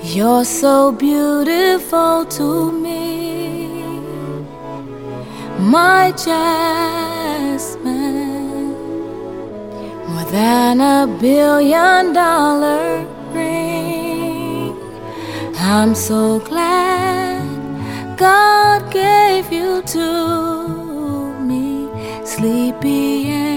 You're so beautiful to me, my Jasmine, more than $1 billion ring. I'm so glad God gave you to me, sleepy and